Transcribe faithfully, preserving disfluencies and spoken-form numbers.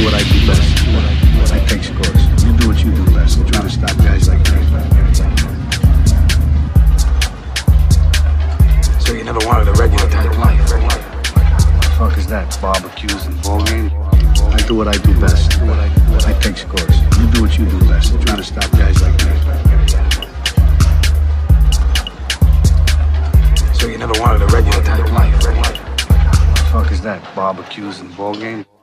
what I do best. I take scores. You do what you do best. I'm trying to stop guys like me. So you never wanted a regular type life? What the fuck is that? Barbecues and ball games? I do what I do best. I take scores. You do what you do best. I'm trying to stop guys like me. So you never wanted a regular type life? What the fuck is that? Barbecues and ball games?